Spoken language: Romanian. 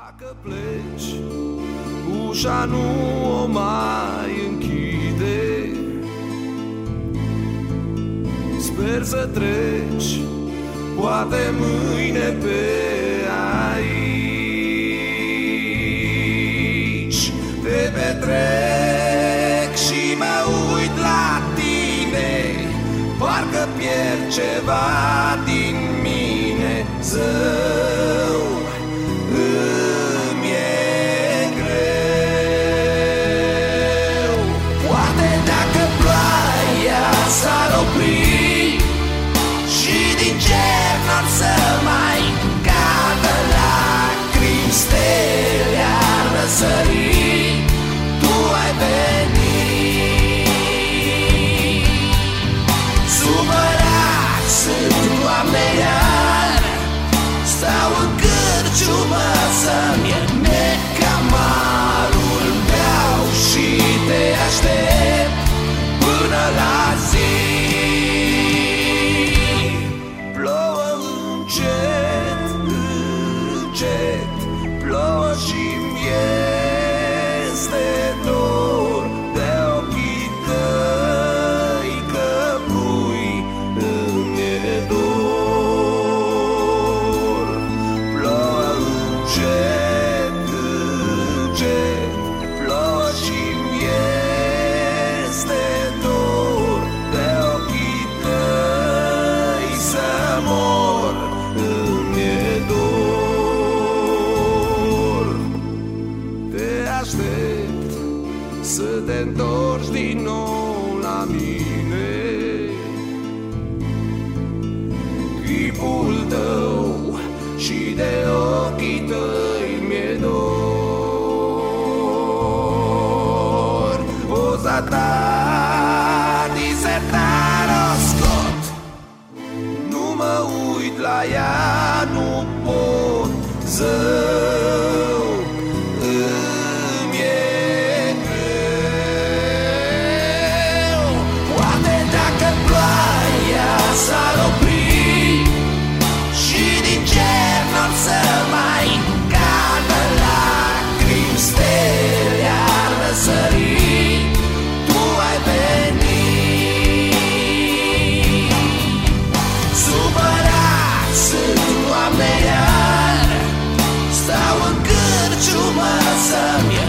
Dacă pleci, ușa nu o mai închide. Sper să treci, poate mâine pe aici. Te petrec și mă uit la tine, parcă pierd ceva din mine. Zău, îmi e greu. Poate dacă ploaia s-ar opri și din cer n-ar să mai cadă lacrimi, stele ar răsări, tu ai venit. Supărat sunt, Doamne, iar stau în cârciumă să-mi nec amarul, beau și te aștept până la zi. Plouă încet, încet, plouă și-mi este dor de ochii tăi, că pui îmi e dor. Plouă încet, încet, plouă și-mi este dor de ochii tăi, să mor îmi e dor. Te aștept să te întorci din nou la mine. Chipul tău și de ochii tăi mi-e dor. Poza ta disertar o scot, nu mă uit la ea, nu pot. Zău, îmi e greu. Poate dacă ploaia s-ar opri și din cer n-ar să mai cadă lacrimi, stele ar răsări, tu ai venit. Supărat sunt, Doamne, iar stau în cârciumă să-mi